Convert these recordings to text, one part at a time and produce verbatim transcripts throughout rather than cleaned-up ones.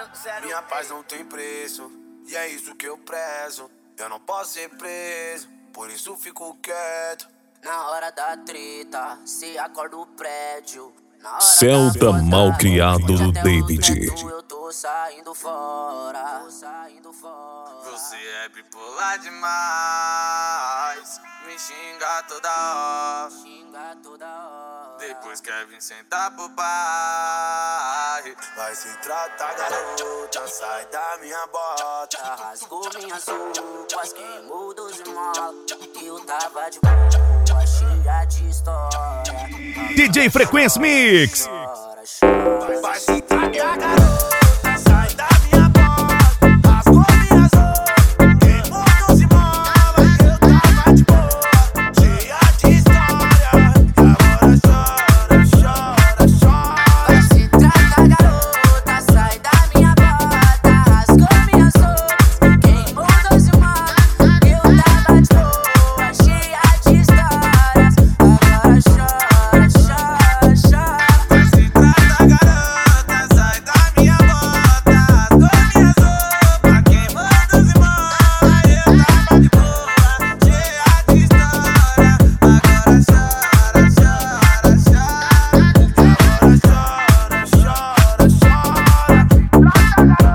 Minha paz não tem preço, e é isso que eu prezo. Eu não posso ser preso, por isso fico quieto. Na hora da treta, se acorda o prédio. Celta mal criado do David. Eu tô saindo fora, tô saindo fora. Você é bipolar demais, me xinga toda hora, xinga toda hora. Depois quer vir sentar pro pai. Vai se tratar, garota, sai da minha bota. Rasgou minhas roupas, queimou doze molas. Eu tava de boa, cheia de história. D J Frequência Mix. Chora, chora. Vai se tratar, garota, sai da minha bota. Rasgou minhas roupas, queimou doze molas. Eu tava de boa, cheia de história. Agora chora, chora, chora. Vai se tratar, garota, sai da minha bota. Rasgou minhas roupas, queimou doze molas. Eu tava de boa, cheia de histórias. Agora chora, chora, chora. Vai se tratar, garota, sai da minha bota. Rasgou minhas roupas, queimou doze molas. Eu tava de boa, cheia de história. Agora chora, chora, chora. Agora chora, chora, chora.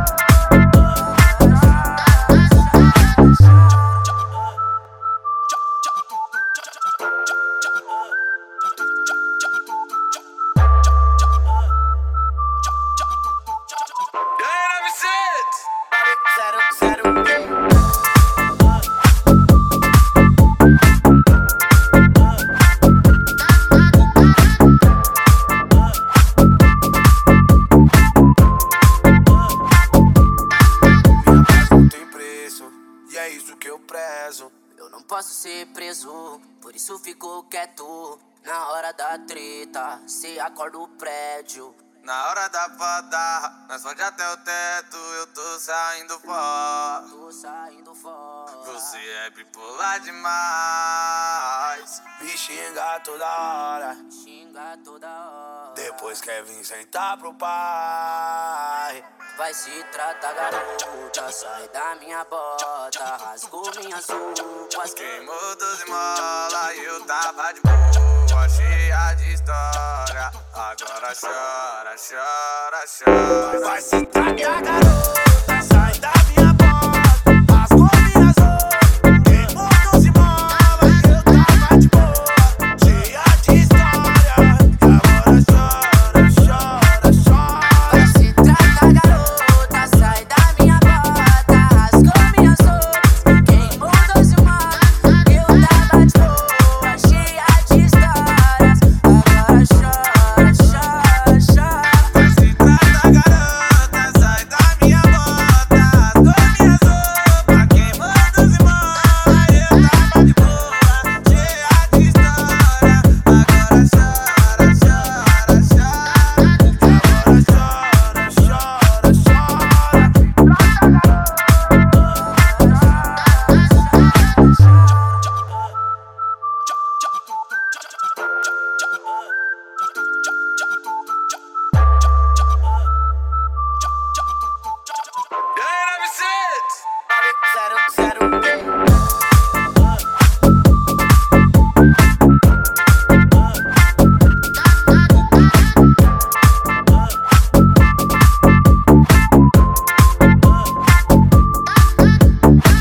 Não tem preço, e é isso que eu prezo. Eu não posso ser preso, por isso fico quieto. Na hora da treta, se acorda o prédio. Na hora da foda, nós fode até o teto, eu tô saindo fora. Tô saindo fora. Você é bipolar demais, me xinga toda hora. Xinga toda hora. Depois quer vir sentar pro pai. Vai se tratar, garota, sai da minha bota. Rasgou minhas roupas, Queimou doze molas e eu tava de boa, cheia de história. Agora chora, chora, chora. Vai se tratar, garota, sai da